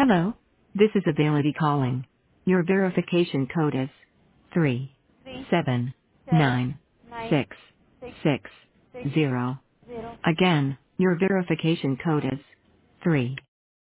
Hello. This is Availity calling. Your verification code is three three seven seven nine nine six six six six zero. zero. Again, your verification code is three